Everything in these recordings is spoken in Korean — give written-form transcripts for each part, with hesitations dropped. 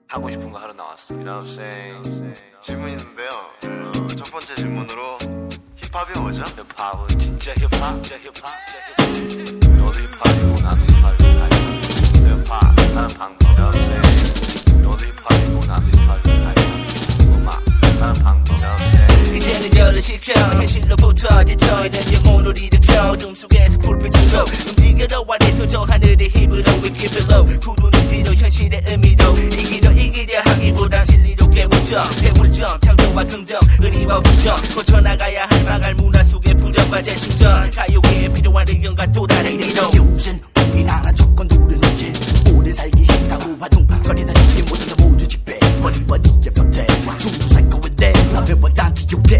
하고 싶은 거 하러 나왔어. You know what I'm saying? 질문 있는데요. 첫 번째 질문으로 힙합이 뭐죠? 힙합은 진짜 힙합, 진짜 힙합, 진짜 힙합. 너도 힙합이고 나도 힙합이고 다 힙합. 힙합 하는 방법. You know what I'm saying? 너도 힙합이고 나도 힙합이고 다 힙합. 음악 하는 방법. You know what I'm saying? 이제는 저를 시켜 현실로부터 지쳐있는 영혼을 일으켜 둠 속에서 불빛으로 움직여도 아래도 저 하늘의 힘으로 We keep it low 구두는 뒤로 현실의 의미도 이기려 하기보단 진리로 깨우쳐 해울점 창조와 긍정 의리와 부정 고쳐나가야 할 망할 문화 속의 부정과 재충전 가요계에 필요한 의견과 또 다른 리더 요즘 우리나라 조건들은 이제 오래 살기 싫다고 화둥거리다 죽기 모두 모두 집회 버리버리의 벽체 숨도 살 거인데 너왜보단 기억돼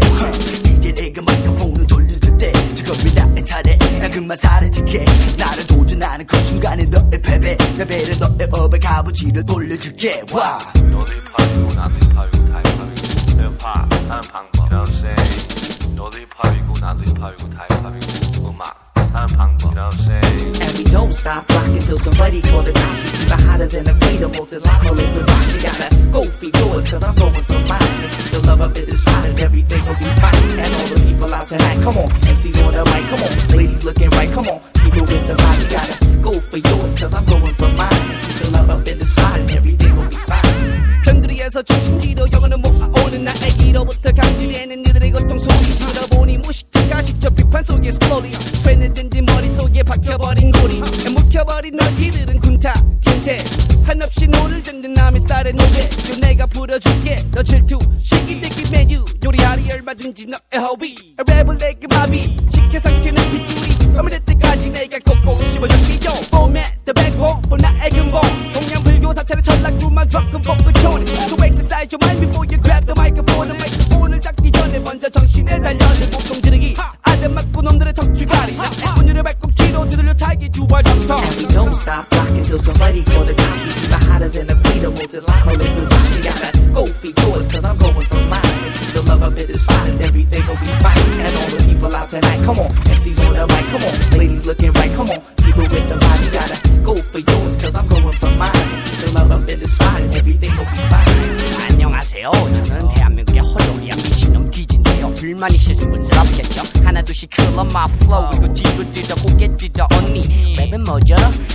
이제 내가 마이크폰을 돌릴 때 지금이 나의 차례 난 그만 사라질게 나를 도전하는 그 순간에 너의 패배 내 배를 너의 업에 값어치를 돌려줄게 와 너도 힙합이고 나도 힙합이고 다 힙합이고 힙합 하는 방법. You know what I'm saying? 너도 힙합이고 나도 힙합이고 다 힙합이고 음악 하는 방법. You know what I'm saying? And we don't stop rocking till somebody call the cops. We keep it hotter than a Queen of multi-limo liquid rock. We gotta go for yours, cause I'm going for mine. And keep the love up in this spot and everything will be fine. And all the people out tonight, come on. MC's on the mic, come on. Ladies looking right, come on. People with the vibe, we gotta go for yours, cause I'm going for mine. And keep the love up in this spot and everything will be fine. 편들이에서 중심지로 영혼을 모아오는 나의 기로부터 강질되는 이들의 고통 소리 들어보니 무식해가 시켜 비판 속에 slowly 쇠뇌된 네 머릿속에 박혀버린 고리 묵혀버린 너희들은 군타 김태 한없이 노를 듣는 남의 스타일의 노래 내가 부려줄게 너 질투 시기되기 메뉴 요리하리 얼마든지 너의 허위 랩을 내게 마비 시켜 삼키는 빗줄이 어미될 때까지 내가 꼭꼭 씹어줄게요 봄에 백홈 나의 근본 동양 불교 사찰의 전락두만 조금 뽑고 촌 So exercise your mind before you grab the microphone 마이크폰을 잡기 전에 먼저 정신에 달려들 보통 지르기 아들 맞고 놈들의 턱쥐가리 문율의 발꿈치로 뒤돌려 타기 두발 정성 And we don't stop rocking till somebody call the cops. We keep it hotter than a Queen of multi-limo liquid rock. We gotta go for yours, cause I'm going for mine. And keep the love up in this spot and everything will be fine. And all the people out tonight, come on. MC's on the mic, come on. Ladies looking right, come on. People with the vibe, we gotta go for yours, cause I'm going for mine. And keep the love up in this spot and everything will be fine. 안녕하세요. 저는 대한민국의 헐렁이야 미친놈 뒤진데요. 둘만 있으신 분들 없겠죠. 하나 둘씩 클럽 마 플로우 이거 뒤로 뛰다 고개 뛰다 언니 랩은 뭐죠?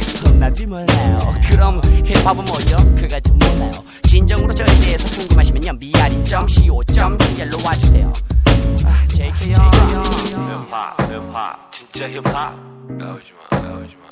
나도 몰라요. 그럼 힙합은 뭐죠? 그가 좀 몰라요. 진정으로 저에 대해서 궁금하시면요 미아리.co.kr로 와주세요. JK요. 힙합 진짜 힙합. 나오지마.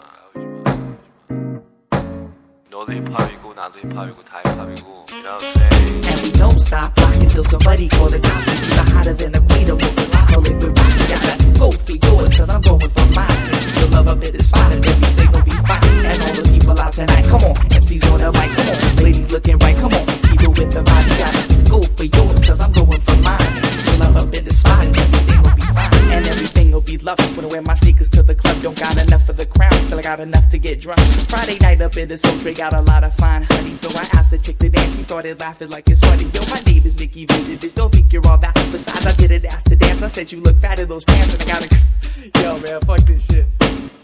너도 힙합이고 나도 힙합이고 다 힙합이고. You know what I'm saying? And we don't stop rocking till somebody call the cops. We keep it hotter than a Queen of multi-limo liquid rock. We gotta go for yours, cause I'm going for mine. And keep the love up in this spot and everything will be fine. And all the people out tonight, come on. MC's on the mic, come on. Ladies looking right, come on. People with the vibe, we gotta go for yours, cause I'm going for mine. And keep the love up in this spot and everything will be fine. And everything will be lovely when I wear my sneakers to the club. Don't got enough for the crown, still I got enough to get drunk. Friday night up in the Soul got a lot of fine honey. So I asked the chick to dance, she started laughing like it's funny. Yo, my name is Mickey Vision, bitch, don't think you're all that. Besides, I didn't ask to dance, I said you look fat in those pants. And I gotta, yo man, fuck this shit.